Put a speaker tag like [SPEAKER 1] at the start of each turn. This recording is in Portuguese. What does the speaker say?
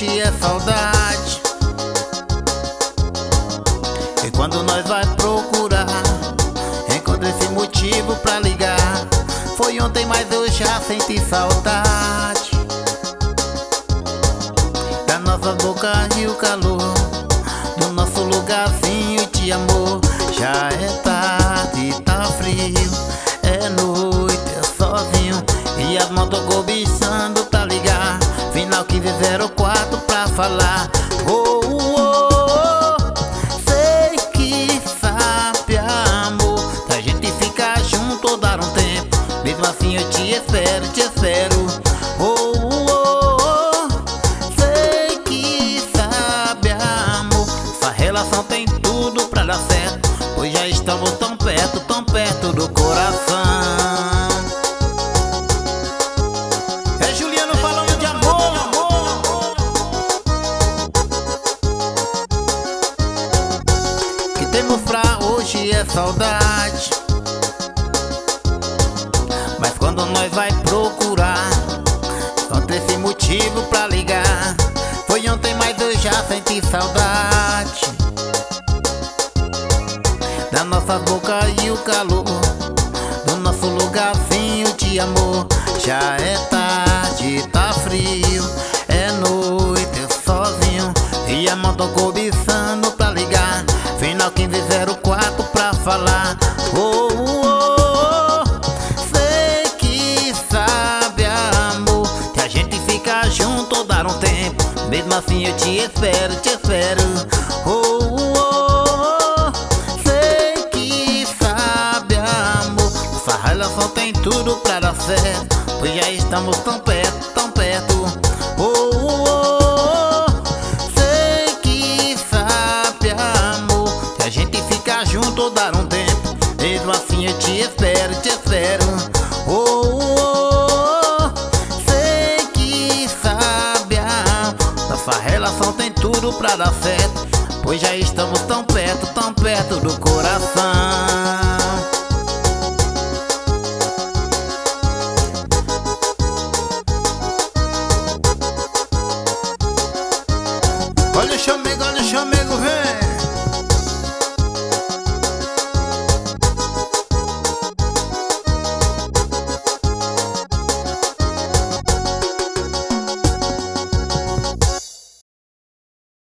[SPEAKER 1] hoje é saudade. E quando nós vai procurar, encontra esse motivo pra ligar. Foi ontem, mas eu já senti saudade da nossa boca e o calor do nosso lugarzinho de amor. Já é tarde, tá frio, é noite, é sozinho, e as mãos tô cobiçando pra ligar. Final 1504 pra falar. Oh, oh, oh. Sei que sabe, amor, se a gente ficar junto ou dar um tempo. Mesmo assim eu te espero, te espero. Oh, oh, oh. Sei que sabe, amor, essa relação tem tudo pra dar certo, pois já estamos tão perto do coração. É Juliano falando de amor. Que temos pra hoje é saudade, mas quando nós vai procurar, encontra esse motivo pra ligar. Foi ontem, mas eu já senti saudade da nossa boca e o calor do nosso lugarzinho de amor. Já é tarde, tá frio, é noite, eu sozinho, e a mão tô cobiçando pra ligar. Final 1504 pra falar. Oh, oh, oh. Sei que sabe, amor, que a gente fica junto ou dar um tempo. Mesmo assim eu te espero, te espero. Oh, oh, oh. Sei que sabe, amor, essa relação tem tudo pra dar certo, pois já estamos tão perto, tão perto. Oh, oh, oh. Sei que sabe, amor, que a gente fica junto ou dar um tempo. Mesmo assim eu te espero, te espero. Oh, oh, oh. Sei que sabe, amor, nossa relação tem tudo pra dar certo, pois já estamos tão perto do coração. Olha o chamego, olha o chamego.